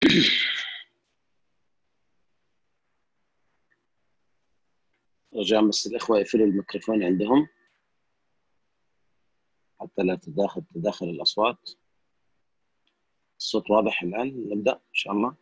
رجاء بس الإخوة يقفلوا الميكروفون عندهم حتى لا تداخل الأصوات. الصوت واضح الآن؟ نبدأ إن شاء الله.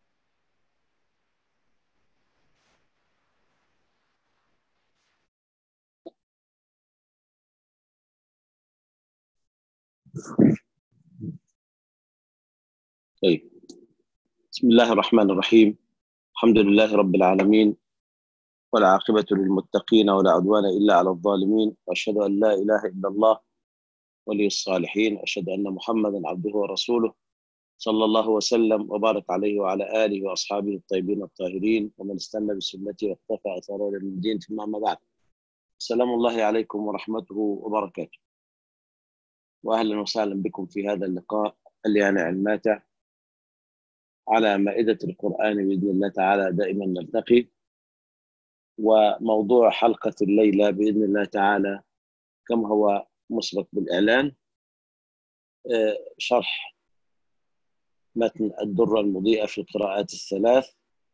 طيب، بسم الله الرحمن الرحيم. الحمد لله رب العالمين، والعاقبة للمتقين ولا عدوان إلا على الظالمين، وأشهد أن لا إله إلا الله ولي الصالحين، وأشهد أن محمدا عبده ورسوله صلى الله وسلم وبارك عليه وعلى آله وأصحابه الطيبين الطاهرين ومن استنى بسنته واقتفى أثره إلى الدين، ثم أما بعد. سلام الله عليكم ورحمته وبركاته، وأهلا وسهلا بكم في هذا اللقاء اليانع الماتع على مائدة القرآن بإذن الله تعالى. دائما نلتقي، وموضوع حلقة الليلة بإذن الله تعالى كما هو مسبق بالإعلان شرح متن الدرة المضيئة في القراءات الثلاث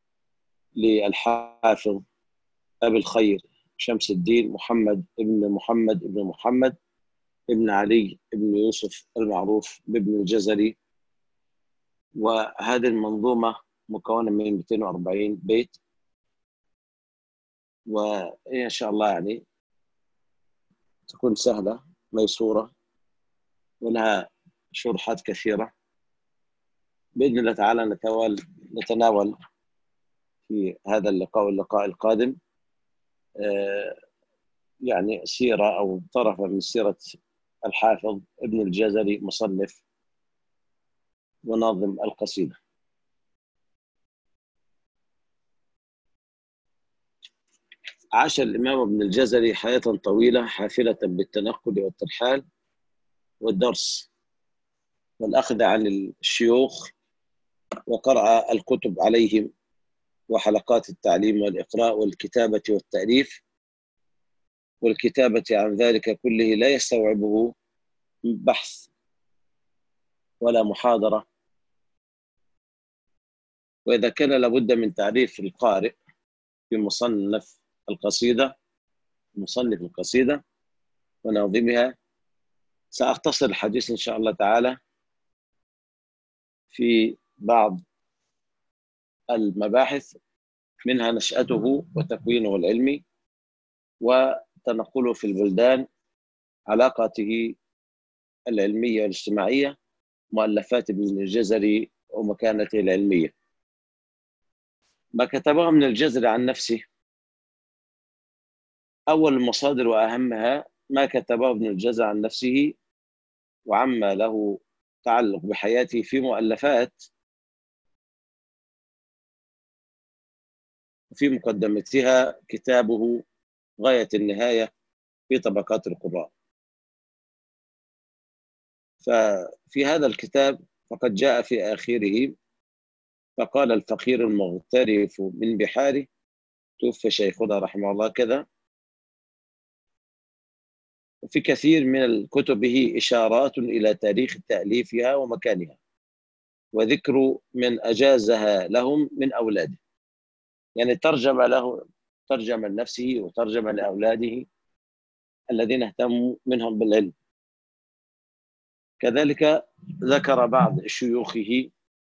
للحافظ أبي الخير شمس الدين محمد ابن محمد ابن علي ابن يوسف المعروف بابن الجزري. وهذه المنظومة مكونة من 240 بيت، وإن شاء الله يعني تكون سهلة ميسورة ولها شروحات كثيرة. بإذن الله تعالى نتناول في هذا اللقاء واللقاء القادم يعني سيرة أو طرفا من سيرة الحافظ ابن الجزري مصنف وناظم القصيدة. عاش الإمام ابن الجزري حياة طويلة حافلة بالتنقل والترحال والدرس والأخذ عن الشيوخ، وقرأ الكتب عليهم وحلقات التعليم والإقراء والكتابة والتأليف. والكتابة عن ذلك كله لا يستوعبه بحث ولا محاضرة. وإذا كان لابد من تعريف القارئ في مصنف القصيدة وناظمها، سأختصر الحديث إن شاء الله تعالى في بعض المباحث، منها نشأته وتكوينه العلمي وتنقله في البلدان، علاقاته العلمية والاجتماعية، مؤلفات ابن الجزري ومكانته العلمية. ما كتبه ابن الجزري عن نفسه، أول المصادر وأهمها ما كتبه ابن الجزري عن نفسه وعما له تعلق بحياته في مؤلفات، في مقدمتها كتابه غاية النهاية في طبقات القراء. ففي هذا الكتاب فقد جاء في آخره: فقال الفقير المغترف من بحاره، توفي شيخنا رحمه الله كذا. وفي كثير من كتبه إشارات إلى تاريخ تأليفها ومكانها، وذكر من أجازها لهم من أولاده، يعني ترجم لنفسه وترجم لأولاده الذين اهتموا منهم بالعلم. كذلك ذكر بعض شيوخه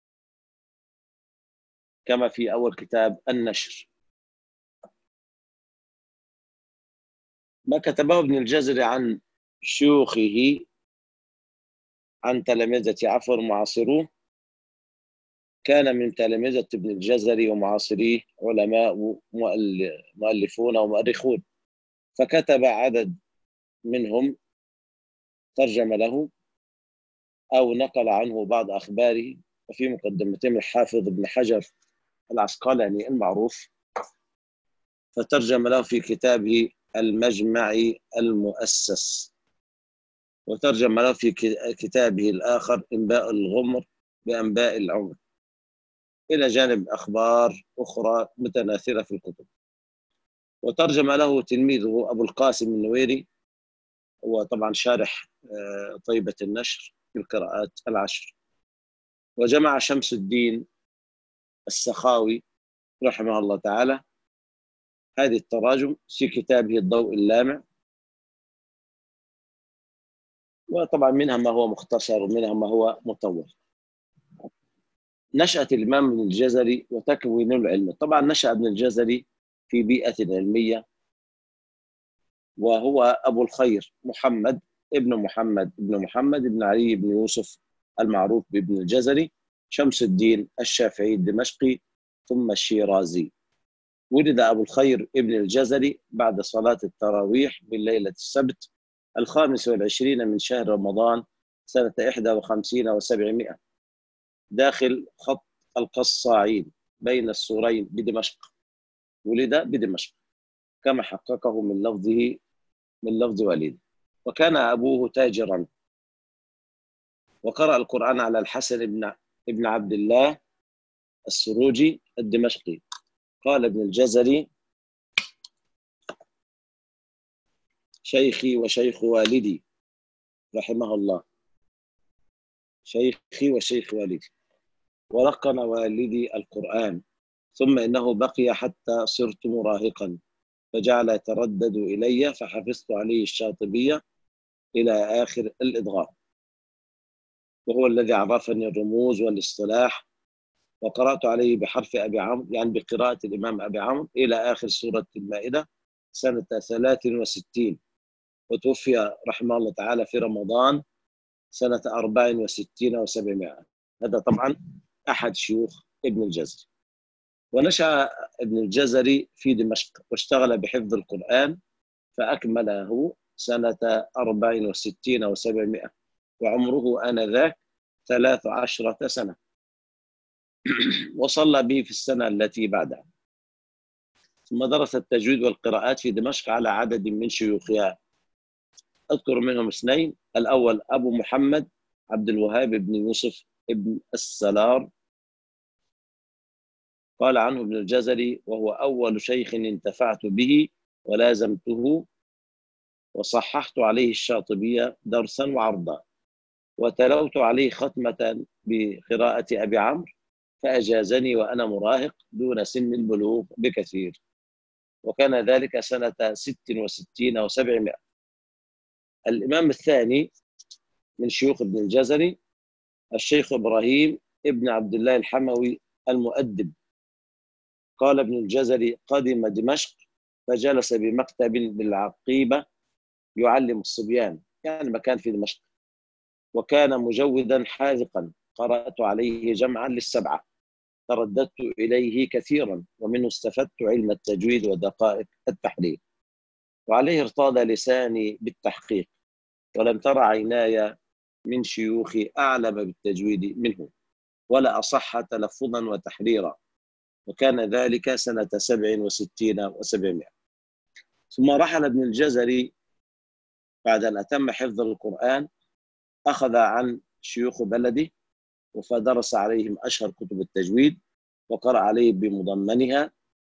كما في أول كتاب النشر. ما كتبه ابن الجزري عن شيوخه، عن تلامذة معاصروه، كان من تلامذة ابن الجزري ومعاصريه علماء مؤلفون ومؤرخون، فكتب عدد منهم ترجم له أو نقل عنه بعض أخباره. وفي مقدمتهم الحافظ ابن حجر العسقلاني المعروف، فترجم له في كتابه المجمع المؤسس، وترجم له في كتابه الآخر إنباء الغمر بأنباء العمر، إلى جانب أخبار أخرى متناثرة في الكتب. وترجم له تلميذه أبو القاسم النويري، هو طبعا شارح طيبة النشر في القراءات العشر. وجمع شمس الدين السخاوي رحمه الله تعالى هذه التراجم في كتابه الضوء اللامع، وطبعا منها ما هو مختصر ومنها ما هو مطول. نشأة الإمام ابن الجزري وتكوين العلم. طبعا نشأ ابن الجزري في بيئة علمية، وهو أبو الخير محمد ابن علي بن يوسف المعروف بابن الجزري شمس الدين الشافعي الدمشقي ثم الشيرازي. ولد أبو الخير ابن الجزري بعد صلاة التراويح من ليلة السبت 25 من شهر رمضان سنة 51 و700 داخل خط القصاعين بين السورين بدمشق. ولد بدمشق كما حققه من لفظ والده. وكان أبوه تاجرا، وقرأ القرآن على الحسن ابن عبد الله السروجي الدمشقي. قال ابن الجزري: شيخي وشيخ والدي رحمه الله، شيخي وشيخ والدي، ولقن والدي القرآن، ثم إنه بقي حتى صرت مراهقا فجعل يتردد إلي فحفظت عليه الشاطبية إلى آخر الإدغام، وهو الذي عرفني الرموز والاصطلاح. وقرأت عليه بحرف أبي عمرو، يعني بقراءة الإمام أبي عمرو، إلى آخر سورة المائدة سنة 63، وتوفي رحمه الله تعالى في رمضان سنة 64 و700. هذا طبعا أحد شيوخ ابن الجزري. ونشأ ابن الجزري في دمشق واشتغل بحفظ القرآن فأكمله سنة 64 و700 وعمره آنذاك 13 سنة. وصلى به في السنة التي بعدها. ثم درس التجويد والقراءات في دمشق على عدد من شيوخها، أذكر منهم اثنين: الأول أبو محمد عبد الوهاب بن يوسف ابن السلار، قال عنه ابن الجزري: وهو أول شيخ انتفعت به ولازمته، وصححت عليه الشاطبية درسا وعرضا، وتلوت عليه ختمة بقراءة أبي عمرو، فأجازني وأنا مراهق دون سن البلوغ بكثير، وكان ذلك سنة 66 و700. الإمام الثاني من شيوخ ابن الجزري الشيخ إبراهيم ابن عبد الله الحموي المؤدب. قال ابن الجزري: قدم دمشق فجلس بمكتب بالعقيبة يعلم الصبيان، يعني مكان في دمشق، وكان مجودا حاذقا، قرأت عليه جمعا للسبعة، ترددت إليه كثيرا، ومنه استفدت علم التجويد ودقائق التحرير، وعليه ارتاض لساني بالتحقيق، ولم تر عيناي من شيوخي أعلم بالتجويد منه، ولا أصح تلفظا وتحريرا، وكان ذلك سنة 67 و700. ثم رحل ابن الجزري بعد أن أتم حفظ القرآن، أخذ عن شيوخ بلده فدرس عليهم أشهر كتب التجويد وقرأ عليه بمضمنها.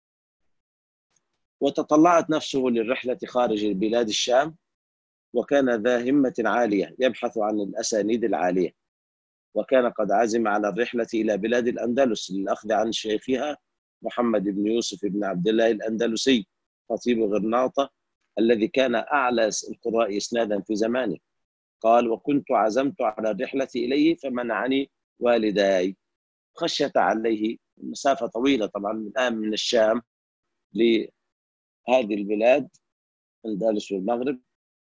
وتطلعت نفسه للرحلة خارج بلاد الشام، وكان ذا همة عالية يبحث عن الأسانيد العالية، وكان قد عزم على الرحلة إلى بلاد الأندلس للأخذ عن شيخها محمد بن يوسف بن عبد الله الأندلسي خطيب غرناطة الذي كان أعلى القراء إسنادا في زمانه. قال: وكنت عزمت على الرحلة إليه فمنعني والداي خشية عليه، مسافة طويلة طبعا الآن من الشام لهذه البلاد الأندلس والمغرب،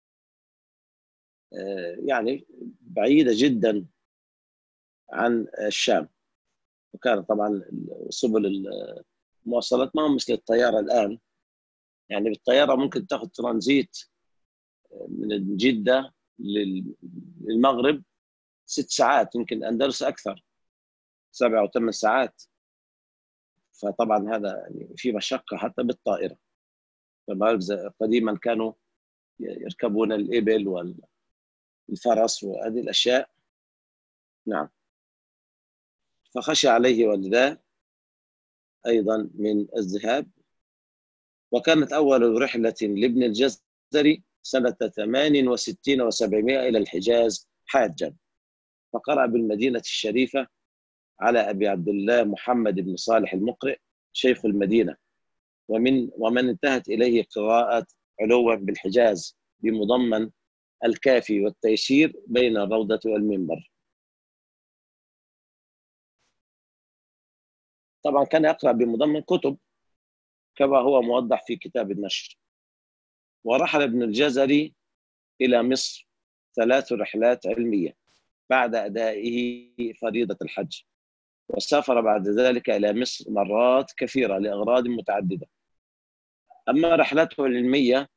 يعني بعيدة جدا عن الشام، وكان طبعا سبل المواصلات ما هو مثل الطيارة الآن، يعني بالطيارة ممكن تاخذ ترانزيت من جدة للمغرب 6 ساعات، يمكن الأندلس أكثر 7 أو 8 ساعات. فطبعا هذا يعني في مشقة حتى بالطائرة. قديما كانوا يركبون الإبل والفرس وهذه الأشياء. نعم. فخشي عليه والداه أيضا من الذهاب. وكانت أول رحلة لابن الجزري سنة 68 و700 إلى الحجاز حاجا، فقرأ بالمدينة الشريفة على أبي عبد الله محمد بن صالح المقرئ شيخ المدينة، ومن انتهت إليه قراءة علوا بالحجاز بمضمن الكافي والتيسير بين الروضة والمنبر. طبعا كان يقرأ بمضمن كتب كما هو موضح في كتاب النشر. ورحل ابن الجزري إلى مصر 3 رحلات علمية بعد أدائه فريضة الحج، وسافر بعد ذلك إلى مصر مرات كثيرة لأغراض متعددة. أما رحلته العلمية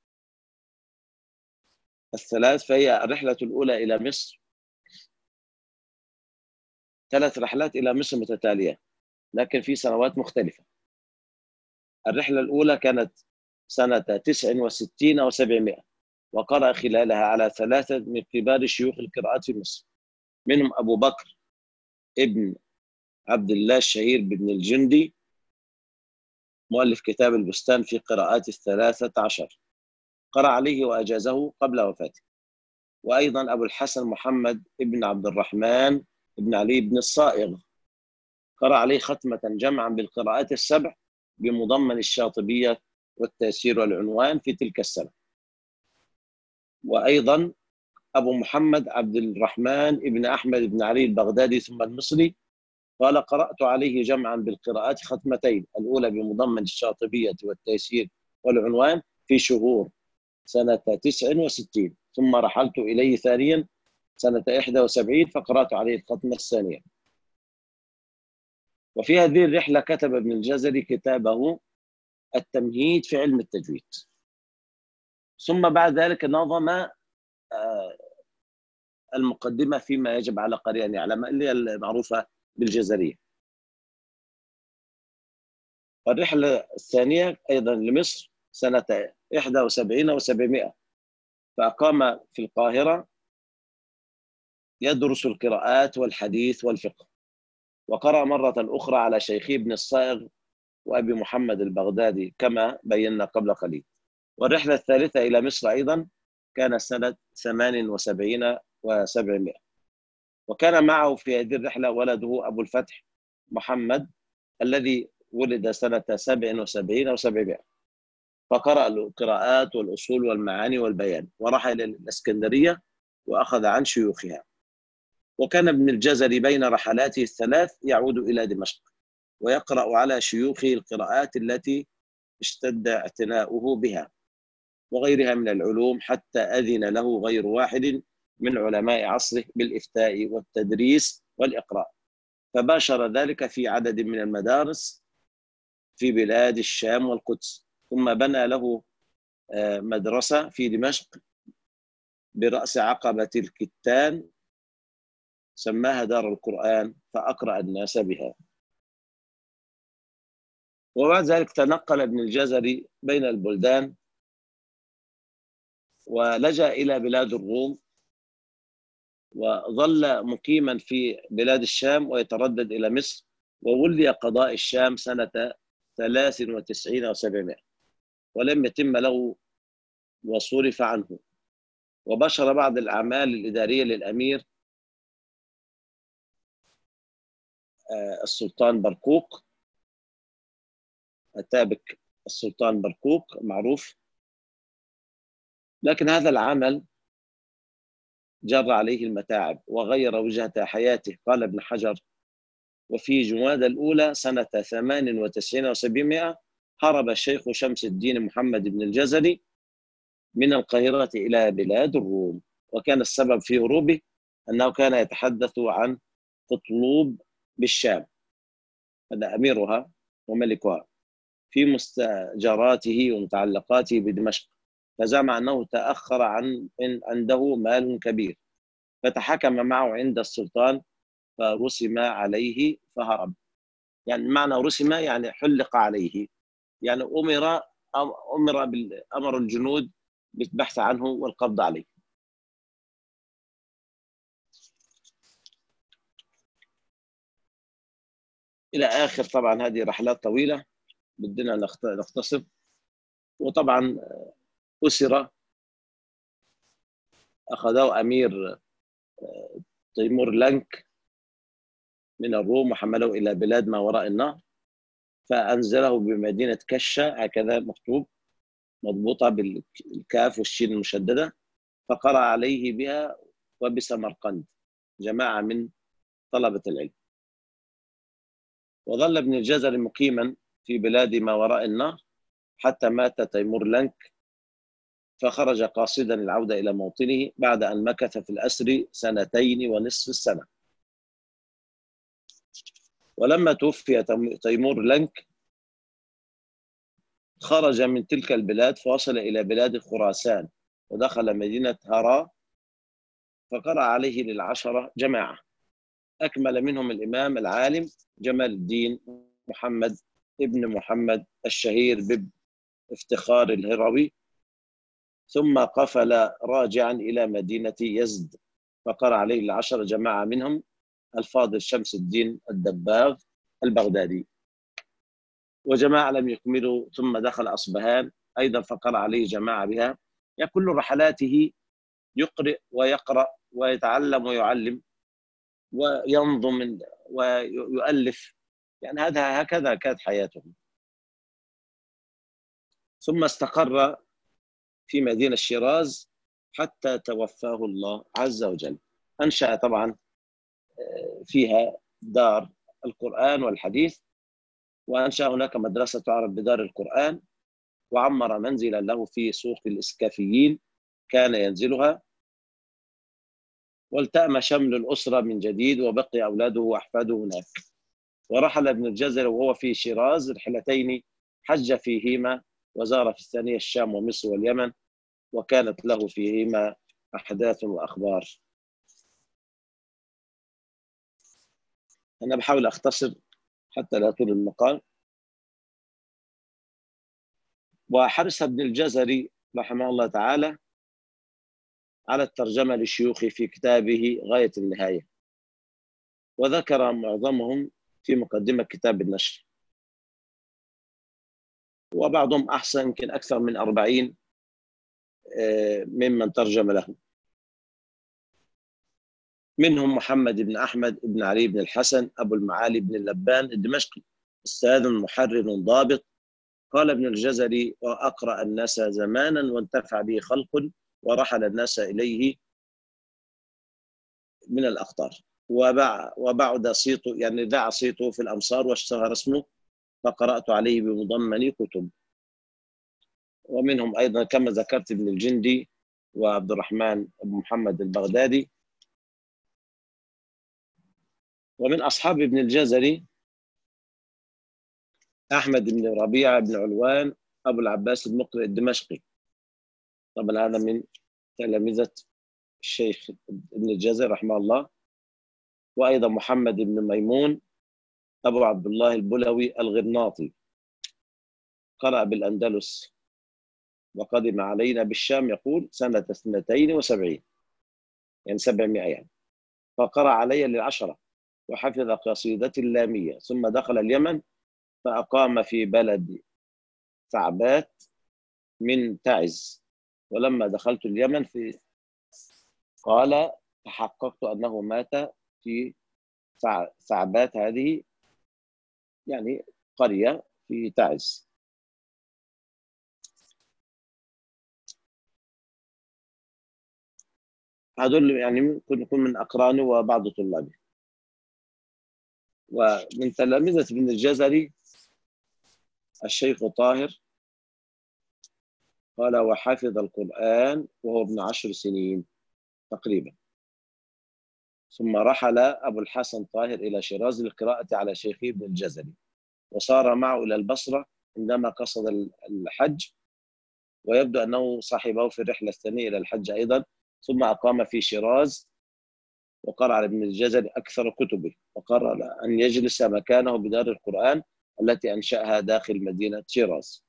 الثلاث فهي الرحلة الأولى إلى مصر، 3 رحلات إلى مصر متتالية لكن في سنوات مختلفة. الرحلة الأولى كانت سنة 69 و700، وقرأ خلالها على 3 من كبار شيوخ القراءات في مصر، منهم أبو بكر ابن عبد الله الشهير بن الجندي مؤلف كتاب البستان في قراءات 13، قرأ عليه وأجازه قبل وفاته. وأيضا أبو الحسن محمد ابن عبد الرحمن ابن علي بن الصائغ، قرأ عليه ختمة جمعا بالقراءات ال7 بمضمن الشاطبية والتيسير والعنوان في تلك السنة. وأيضا أبو محمد عبد الرحمن ابن أحمد بن علي البغدادي ثم المصري قال قرأت عليه جمعا بالقراءات ختمتين، الأولى بمضمن الشاطبية والتيسير والعنوان في شهور سنة 69، ثم رحلت إليه ثانيا سنة 71 فقرأت عليه الختمة الثانية. وفي هذه الرحلة كتب ابن الجزري كتابه التمهيد في علم التجويد، ثم بعد ذلك نظم المقدمة فيما يجب على قارئ أن يعلم اللي هي المعروفة بالجزرية. والرحلة الثانية أيضا لمصر سنة 71 و700، فأقام في القاهرة يدرس القراءات والحديث والفقه، وقرأ مرة أخرى على شيخي ابن الصائغ وأبي محمد البغدادي كما بينا قبل قليل. والرحلة الثالثة إلى مصر أيضا كان سنة 78 و700، وكان معه في هذه الرحلة ولده أبو الفتح محمد الذي ولد سنة 77 و700، فقرأ القراءات والأصول والمعاني والبيان، ورحل إلى الإسكندرية وأخذ عن شيوخها. وكان ابن الجزري بين رحلاته الثلاث يعود إلى دمشق ويقرأ على شيوخه القراءات التي اشتد اعتناؤه بها وغيرها من العلوم، حتى أذن له غير واحد من علماء عصره بالإفتاء والتدريس والإقراء، فباشر ذلك في عدد من المدارس في بلاد الشام والقدس. ثم بنى له مدرسة في دمشق برأس عقبة الكتان سماها دار القرآن، فأقرأ الناس بها. وبعد ذلك تنقل ابن الجزري بين البلدان ولجأ إلى بلاد الروم، وظل مقيما في بلاد الشام ويتردد إلى مصر، وولي قضاء الشام سنة 93 و700 ولم يتم له وصرف عنه. وبشر بعض الأعمال الإدارية للأمير السلطان برقوق، أتابك السلطان برقوق معروف، لكن هذا العمل جر عليه المتاعب وغير وجهة حياته. قال ابن حجر: وفي جماد الأولى سنة 98 و700 هرب الشيخ شمس الدين محمد بن الجزري من القاهرة إلى بلاد الروم، وكان السبب في هروبه أنه كان يتحدث عن قطلوب بالشام، هذا أميرها وملكها، في مستأجراته ومتعلقاته بدمشق، فزعم أنه تأخر عن إن عنده مال كبير، فتحكم معه عند السلطان فرسم عليه فهرب. يعني معنى رسم يعني حلق عليه، يعني أمر الجنود بالبحث عنه والقبض عليه. إلى آخر. طبعا هذه رحلات طويلة بدنا نختصر. وطبعا أسر، أخذه أمير تيمور لنك من الروم وحمله إلى بلاد ما وراء النهر، فأنزله بمدينة كشة، هكذا مكتوب مضبوطة بالكاف والشين المشددة، فقرأ عليه بها وبسمرقند جماعة من طلبة العلم. وظل ابن الجزري مقيما في بلاد ما وراء النهر حتى مات تيمور لنك، فخرج قاصدا العودة إلى موطنه بعد أن مكث في الأسر 2.5 السنة. ولما توفي تيمور لنك خرج من تلك البلاد فوصل إلى بلاد خراسان ودخل مدينة هراء، فقرأ عليه للعشرة جماعة، أكمل منهم الإمام العالم جمال الدين محمد ابن محمد الشهير بافتخار الهروي، ثم قفل راجعا إلى مدينة يزد فقرأ عليه العشرة جماعة منهم الفاضل شمس الدين الدباغ البغدادي، وجماعة لم يكملوا، ثم دخل أصبهان أيضا فقرأ عليه جماعة بها. يعني كل رحلاته يقرأ ويقرأ ويتعلم ويعلم وينظم ويؤلف، يعني هكذا كانت حياته. ثم استقر في مدينة شيراز حتى توفاه الله عز وجل. أنشأ طبعا فيها دار القرآن والحديث، وأنشأ هناك مدرسة تعرف بدار القرآن، وعمر منزلا له في سوق الإسكافيين كان ينزلها، والتأم شمل الأسرة من جديد وبقي أولاده وأحفاده هناك. ورحل ابن الجزري وهو في شيراز رحلتين حج فيهما وزار في الثانية الشام ومصر واليمن، وكانت له فيهما أحداث وأخبار. أنا بحاول أختصر حتى لا طول المقال. وحرص ابن الجزري رحمه الله تعالى على الترجمة للشيوخ في كتابه غاية النهاية، وذكر معظمهم في مقدمة كتاب النشر، وبعضهم أحسن يمكن أكثر من 40 ممن ترجم له، منهم محمد بن أحمد بن علي بن الحسن أبو المعالي بن اللبان الدمشقي، أستاذ محرر ضابط. قال ابن الجزري: وأقرأ الناس زمانا وانتفع به خلق، ورحل الناس إليه من الأقطار، وبعد صيته، يعني ذاع صيته في الأمصار واشتهر اسمه، فقرأت عليه بمضمن كتب. ومنهم أيضا كما ذكرت ابن الجندي وعبد الرحمن بن محمد البغدادي. ومن أصحاب ابن الجزري أحمد بن ربيعة بن علوان أبو العباس المقرئ الدمشقي، طبعا هذا من تلامذة الشيخ ابن الجزري رحمه الله. وأيضا محمد بن ميمون أبو عبد الله البلوي الغرناطي، قرأ بالأندلس وقدم علينا بالشام، يقول سنة 72، يعني 700 يعني، فقرأ علي للعشرة وحفظ قصيدة اللامية، ثم دخل اليمن فأقام في بلد ثعبات من تعز. ولما دخلت اليمن قال تحققت أنه مات في ثعبات، هذه يعني قرية في تعز. هذول يعني ممكن يكون من أقرانه وبعض طلابه. ومن تلامذة ابن الجزري الشيخ طاهر، قال وحفظ القرآن وهو ابن 10 سنين تقريبا. ثم رحل أبو الحسن طاهر إلى شيراز للقراءة على شيخه ابن الجزري، وصار معه إلى البصرة عندما قصد الحج، ويبدو أنه صاحبه في الرحلة الثانية إلى الحج أيضا. ثم أقام في شيراز وقرأ على ابن الجزري أكثر كتبه، وقرر أن يجلس مكانه بدار القرآن التي أنشأها داخل مدينة شيراز.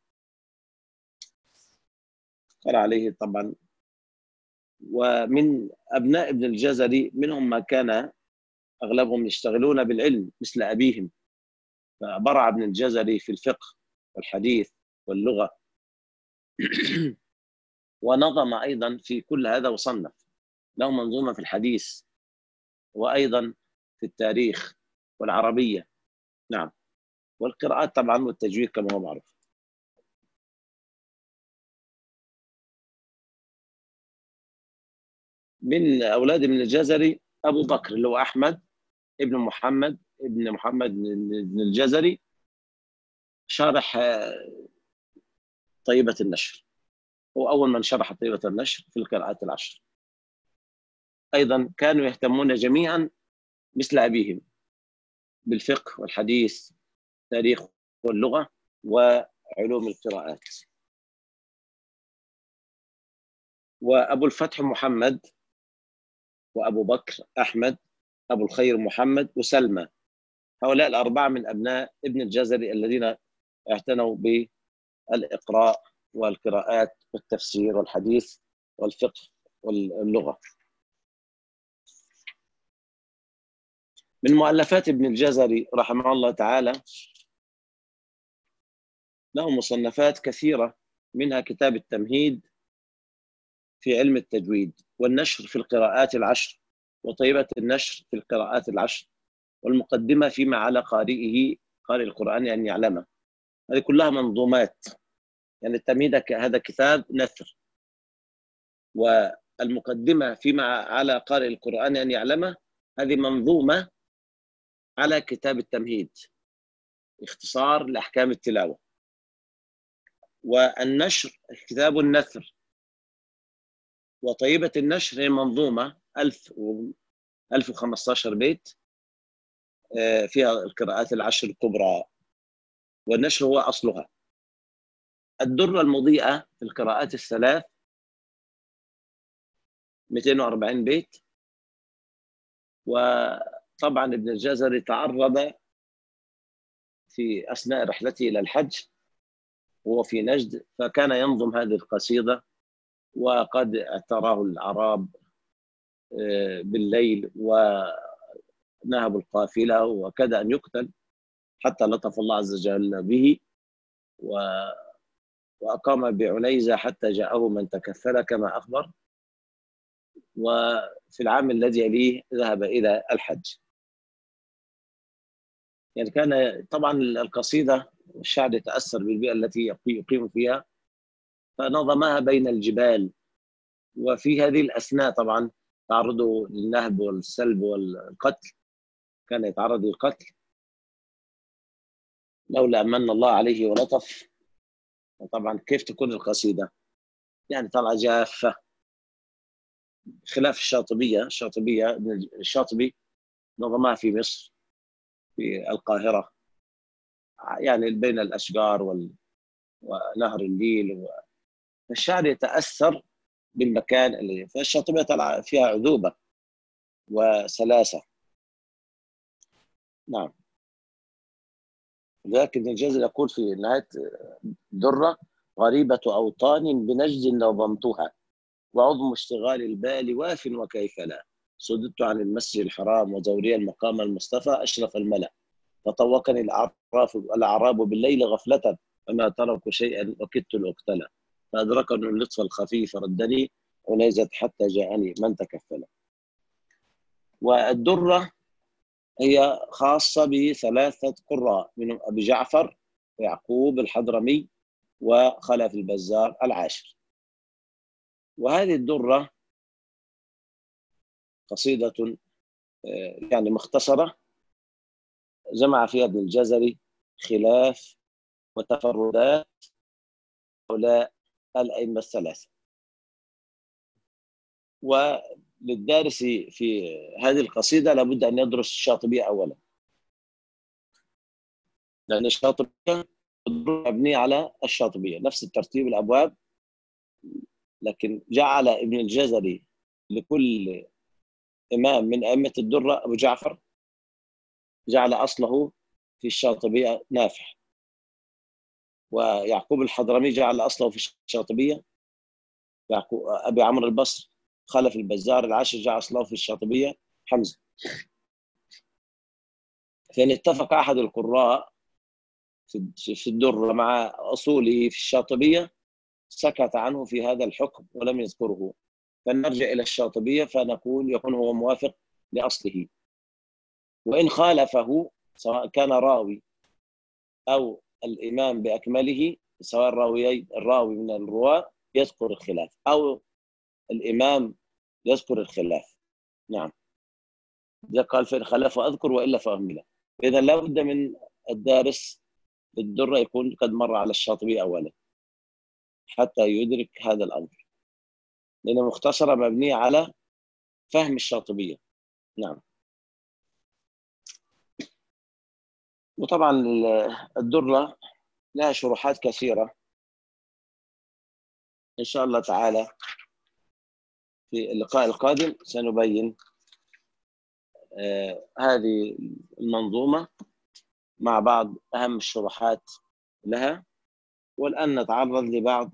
قرأ عليه طبعا. ومن أبناء ابن الجزري منهم ما كان أغلبهم يشتغلون بالعلم مثل أبيهم، فبرع ابن الجزري في الفقه والحديث واللغة ونظم أيضا في كل هذا، وصنف له منظومة في الحديث وأيضا في التاريخ والعربية. نعم. والقراءات طبعا والتجويد كما هو معروف. من أولاد ابن الجزري أبو بكر اللي هو أحمد ابن محمد بن الجزري، شارح طيبة النشر. هو أول من شرح طيبة النشر في القراءات العشر. أيضا كانوا يهتمون جميعا مثل أبيهم بالفقه والحديث، التاريخ واللغة وعلوم القراءات. وأبو الفتح محمد، وأبو بكر أحمد، أبو الخير محمد، وسلمى، هؤلاء الأربعة من أبناء ابن الجزري الذين اعتنوا بالإقراء والقراءات والتفسير والحديث والفقه واللغة. من مؤلفات ابن الجزري رحمه الله تعالى له مصنفات كثيرة، منها كتاب التمهيد في علم التجويد، والنشر في القراءات العشر، وطيبة النشر في القراءات العشر، والمقدمة فيما على قارئ القرآن أن يعلمه. هذه كلها منظومات. يعني التمهيد هذا كتاب نثر، والمقدمة فيما على قارئ القرآن أن يعلمه هذه منظومة على كتاب التمهيد، اختصار لأحكام التلاوة. والنشر كتاب النثر، وطيبة النشر هي منظومة 1015 بيت فيها القراءات العشر الكبرى، والنشر هو أصلها. الدرة المضيئة في القراءات الثلاث 240 بيت. وطبعا ابن الجزري تعرض في أثناء رحلته إلى الحج وهو في نجد، فكان ينظم هذه القصيدة، وقد اعتراه الأعراب بالليل ونهبوا القافلة، وكاد أن يقتل، حتى لطف الله عز وجل به وأقام بعنيزة حتى جاءه من تكفل كما أخبر. وفي العام الذي يليه ذهب إلى الحج. يعني كان طبعا القصيدة الشعر يتأثر بالبيئة التي يقيم فيها، فنظمها بين الجبال. وفي هذه الأثناء طبعا تعرضه للنهب والسلب والقتل، كان يتعرض للقتل لولا أمن الله عليه ولطف. وطبعا كيف تكون القصيدة؟ يعني طلع جافة، خلاف الشاطبي نظمها في مصر في القاهرة، يعني بين الأشجار ونهر النيل. فالشعر يتأثر بالمكان فالشاطبية فيها عذوبة وسلاسة. نعم. لكن الجزر يقول في نهاية درة: غريبة أوطان بنجد نظمتها، وعظم اشتغال البال واف وكيف لا، صددت عن المسجد الحرام وزوري المقام المصطفى أشرف الملأ، فطوقني الأعراب بالليل غفلة، فما تركوا شيئا وكدت الأقتلى، فأدركني اللطف الخفيف ردني عنيزة حتى جاءني من تكفل. والدرة هي خاصة بثلاثة قراء، منهم أبي جعفر ويعقوب الحضرمي وخلف البزار العاشر. وهذه الدرة قصيدة يعني مختصرة، جمع فيها ابن الجزري خلاف وتفردات هؤلاء الأئمة الثلاثة. وللدارس في هذه القصيدة لابد أن يدرس الشاطبية أولا، لأن الشاطبية مبنية على الشاطبية نفس الترتيب الأبواب، لكن جعل ابن الجزري لكل إمام من أئمة الدرة أبو جعفر جعل أصله في الشاطبية نافع، ويعقوب الحضرمي جعل أصله في الشاطبية أبي عمرو البصري، خلف البزار العاشر جعل أصله في الشاطبية حمزة. فإن اتفق أحد القراء في الدرة مع أصوله في الشاطبية سكت عنه في هذا الحكم ولم يذكره، فنرجع إلى الشاطبية فنقول يكون هو موافق لأصله. وإن خالفه سواء كان راوي أو الإمام بأكمله، سواء الراوي من الرواة يذكر الخلاف أو الإمام يذكر الخلاف. نعم، إذا قال فإن خالف أذكر وإلا فأهمله. إذا لابد من الدارس للدرة يكون قد مر على الشاطبي أولا حتى يدرك هذا الأمر، لأن مختصرة مبنية على فهم الشاطبية. نعم. وطبعا الدرة لها شروحات كثيرة، إن شاء الله تعالى في اللقاء القادم سنبين هذه المنظومة مع بعض أهم الشروحات لها. والآن نتعرض لبعض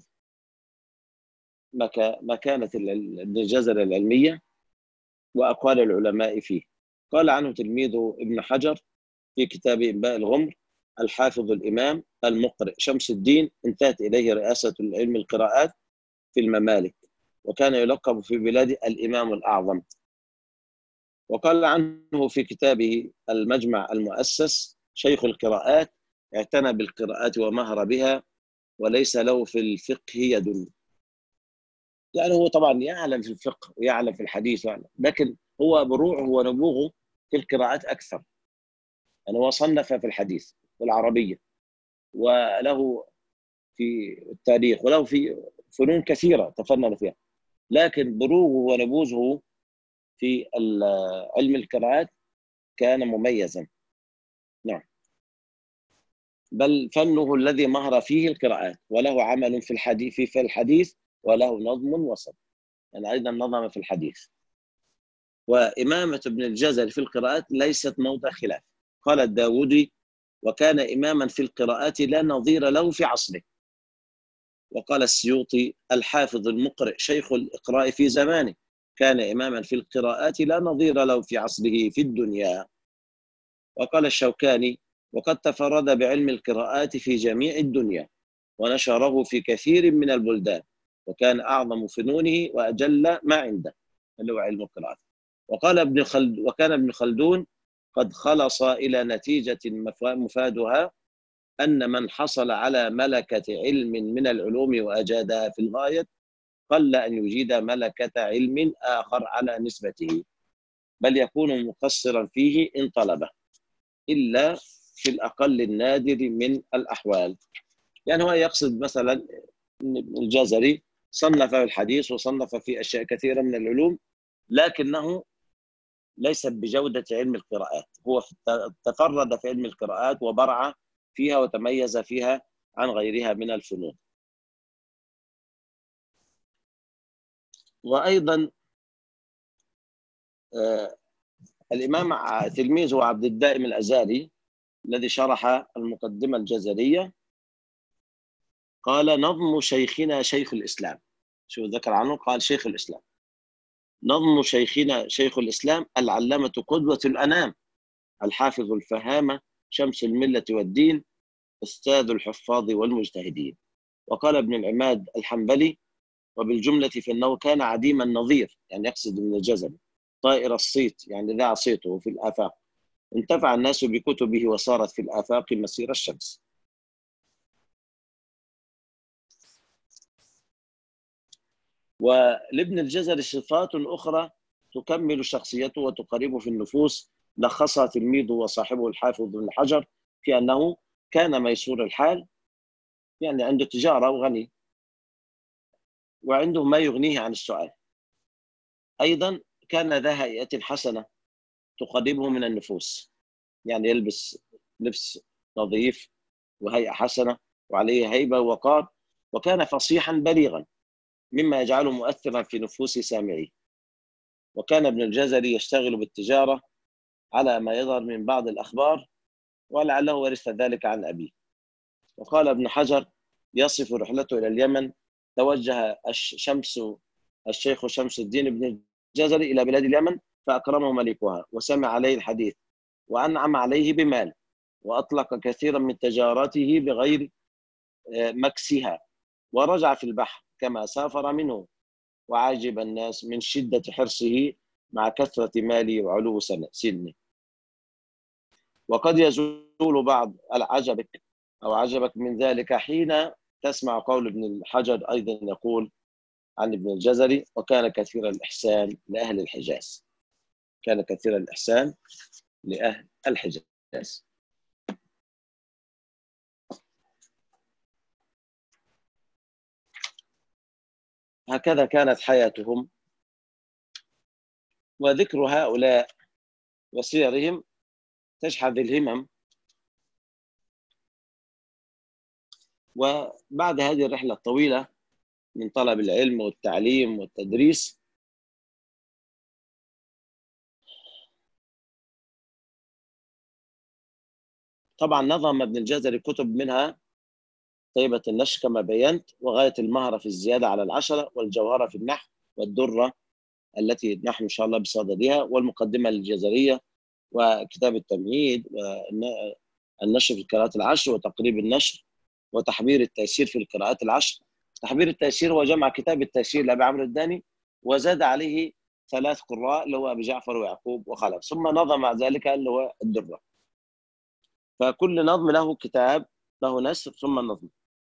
مكانة ابن الجزري العلمية وأقوال العلماء فيه. قال عنه تلميذه ابن حجر في كتاب إنباء الغمر: الحافظ الإمام المقرئ شمس الدين، انتهت إليه رئاسة علم القراءات في الممالك، وكان يلقب في بلاده الإمام الأعظم. وقال عنه في كتابه المجمع المؤسس: شيخ القراءات، اعتنى بالقراءات ومهر بها، وليس له في الفقه يد. يعني هو طبعا يعلم في الفقه ويعلم في الحديث لكن هو بروعه ونبوغه في القراءات أكثر. يعني هو صنف في الحديث والعربية، وله في التاريخ، وله في فنون كثيرة تفنن فيها، لكن بروغه ونبوذه في علم القراءات كان مميزا. نعم، بل فنه الذي مهر فيه القراءات، وله عمل في الحديث وله نظم وسط، يعني أيضا نظم في الحديث. وإمامة ابن الجزري في القراءات ليست موضع خلاف. قال الداودي: وكان إماما في القراءات لا نظير له في عصره. وقال السيوطي: الحافظ المقرئ شيخ الإقراء في زمانه، كان إماما في القراءات لا نظير له في عصره في الدنيا. وقال الشوكاني: وقد تفرد بعلم القراءات في جميع الدنيا، ونشره في كثير من البلدان، وكان أعظم فنونه وأجل ما عنده اللي هو علم القراءات. وكان ابن خلدون قد خلص إلى نتيجة مفادها أن من حصل على ملكة علم من العلوم وأجادها في الغاية قل أن يجيد ملكة علم آخر على نسبته، بل يكون مقصرا فيه إن طلبه، إلا في الأقل النادر من الأحوال. يعني هو يقصد مثلا الجزري صنف في الحديث وصنف في أشياء كثيرة من العلوم، لكنه ليس بجودة علم القراءات. هو تفرد في علم القراءات وبرع فيها وتميز فيها عن غيرها من الفنون. وأيضا الإمام تلميذه عبد الدائم الأزاري الذي شرح المقدمة الجزرية قال: نظم شيخنا شيخ الإسلام. شو ذكر عنه؟ قال شيخ الإسلام. نظم شيخنا شيخ الإسلام العلامة قدوة الأنام، الحافظ الفهامة، شمس الملة والدين، أستاذ الحفاظ والمجتهدين. وقال ابن العماد الحنبلي: وبالجملة فإنه كان عديم النظير، يعني يقصد ابن الجزري، طائر الصيت، يعني ذاع صيته في الآفاق، انتفع الناس بكتبه وصارت في الآفاق مسير الشمس. ولابن الجزري صفات أخرى تكمل شخصيته وتقربه في النفوس، لخصها تلميذه وصاحبه الحافظ بن حجر في أنه كان ميسور الحال، يعني عنده تجارة وغني، وعنده ما يغنيه عن السؤال. أيضا كان ذا هيئة حسنة تقربه من النفوس، يعني يلبس لبس نظيف وهيئة حسنة وعليه هيبة ووقار، وكان فصيحا بليغا مما يجعله مؤثرا في نفوس سامعيه. وكان ابن الجزري يشتغل بالتجارة على ما يظهر من بعض الأخبار، ولعله ورث ذلك عن أبيه. وقال ابن حجر يصف رحلته إلى اليمن: توجه الشيخ شمس الدين بن الجزري إلى بلاد اليمن، فأكرمه ملكها وسمع عليه الحديث وأنعم عليه بمال، وأطلق كثيرا من تجارته بغير مكسها، ورجع في البحر كما سافر منه، وعجب الناس من شدة حرصه مع كثرة ماله وعلو سنه. وقد يزول بعض عجبك أو عجبك من ذلك حين تسمع قول ابن الحجر أيضا يقول عن ابن الجزري: وكان كثير الإحسان لأهل الحجاز. كان كثير الإحسان لأهل الحجاز. هكذا كانت حياتهم، وذكر هؤلاء وسيرهم تشحذ الهمم. وبعد هذه الرحلة الطويلة من طلب العلم والتعليم والتدريس، طبعا نظم ابن الجزري كتب منها طيبة النشر كما بينت، وغاية المهرة في الزيادة على العشرة، والجوهرة في النحو، والدرة التي نحن إن شاء الله بصددها، والمقدمة الجزرية، وكتاب التمهيد، والنشر في القراءات العشر، وتقريب النشر، وتحبير التيسير في القراءات العشر. تحبير التيسير هو جمع كتاب التيسير لأبي عمرو الداني، وزاد عليه 3 قراء اللي هو أبي جعفر ويعقوب وخلف، ثم نظم مع ذلك اللي هو الدرة. فكل نظم له كتاب، له نسر ثم نظم.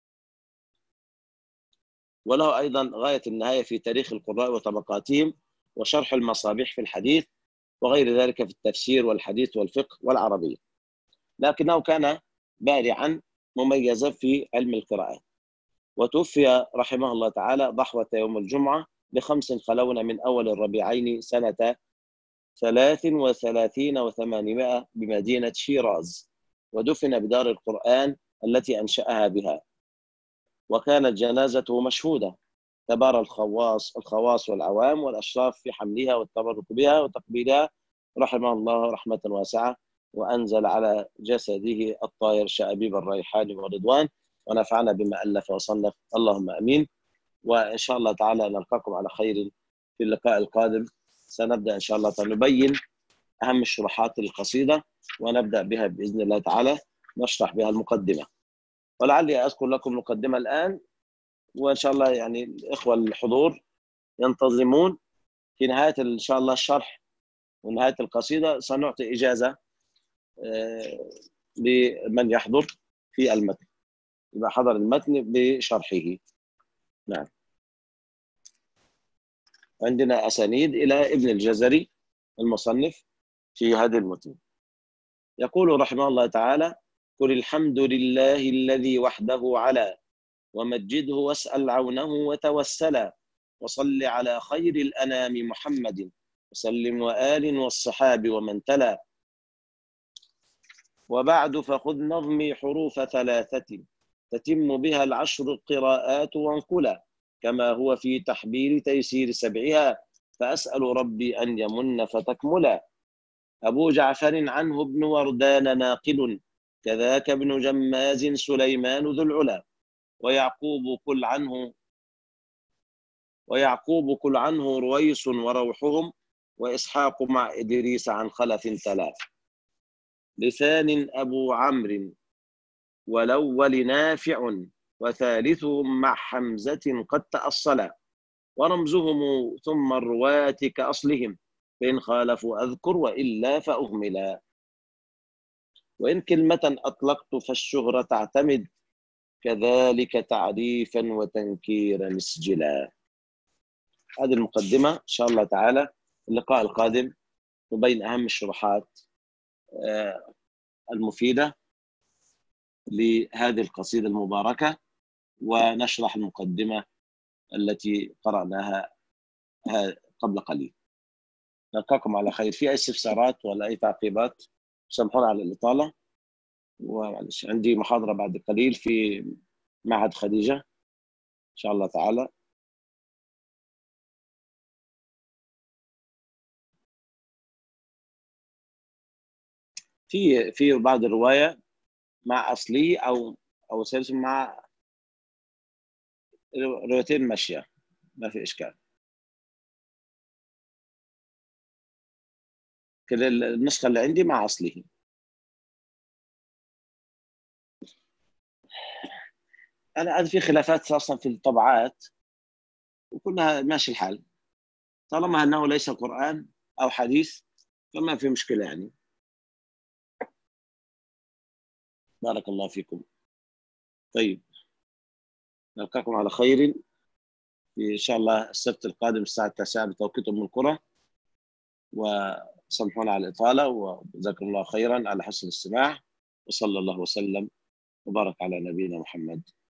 وله أيضا غاية النهاية في تاريخ القراء وطبقاتهم، وشرح المصابيح في الحديث، وغير ذلك في التفسير والحديث والفقه والعربية. لكنه كان بارعا مميزا في علم القراءات. وتوفي رحمه الله تعالى ضحوة يوم الجمعة ب5 خلون من أول الربيعين سنة 33 و800 بمدينة شيراز، ودفن بدار القرآن التي أنشأها بها. وكانت جنازته مشهودة، تبارى الخواص والعوام والأشراف في حملها والتبرك بها وتقبيلها، رحمه الله رحمة واسعة، وأنزل على جسده الطاهر شأبيب الريحان والرضوان، ونفعنا بما ألف وصنف، اللهم أمين. وإن شاء الله تعالى نلقاكم على خير في اللقاء القادم. سنبدأ إن شاء الله تعالى نبين أهم الشروحات القصيدة، ونبدأ بها بإذن الله تعالى، نشرح بها المقدمة. ولعلي أذكر لكم المقدمة الآن، وإن شاء الله يعني الإخوة الحضور ينتظمون. في نهاية إن شاء الله الشرح ونهاية القصيدة سنعطي إجازة لمن يحضر في المتن، يبقى حضر المتن بشرحه. نعم. عندنا أسانيد إلى ابن الجزري المصنف في هذا المتن. يقول رحمه الله تعالى: قل الحمد لله الذي وحده على، ومجده واسأل عونه وتوسلا، وصل على خير الأنام محمد، وسلم وآل والصحاب ومن تلا. وبعد فخذ نظمي حروف 3 تتم بها العشر القراءات وانقلا، كما هو في تحبير تيسير 7، فأسأل ربي أن يمن فتكملا. أبو جعفر عنه ابن وردان ناقل، كذاك ابن جماز سليمان ذو العلا، ويعقوب كل عنه رويس وروحهم، وإسحاق مع إدريس عن خلف تلا. لسان أبو عمرو، والأول نافع، وثالثهم مع حمزة قد تأصلا، ورمزهم ثم الرواة كأصلهم، فإن خالفوا أذكر وإلا فأهملا. وإن كلمة أطلقت فالشهرة تعتمد، كذلك تعريفا وتنكيرا مسجلا. هذه المقدمة إن شاء الله تعالى. اللقاء القادم نبين أهم الشروحات المفيدة لهذه القصيدة المباركة، ونشرح المقدمة التي قرأناها قبل قليل. نلقاكم على خير. في أي استفسارات ولا أي تعقيبات؟ سامحونا على الإطالة، ومعلش عندي محاضرة بعد قليل في معهد خديجة إن شاء الله تعالى. في بعض الرواية مع أصلي أو سلسل مع روايتين ماشية، ما في إشكال. كده النسخة اللي عندي مع أصله. أنا في خلافات أصلا في الطبعات، وكلها ماشي الحال، طالما أنه ليس قرآن أو حديث فما في مشكلة يعني. بارك الله فيكم. طيب، نلقاكم على خير في إن شاء الله السبت القادم الساعة 9 بتوقيت أم القرى. وسامحونا على الإطالة، وجزاكم الله خيرا على حسن الاستماع، وصلى الله وسلم وبارك على نبينا محمد.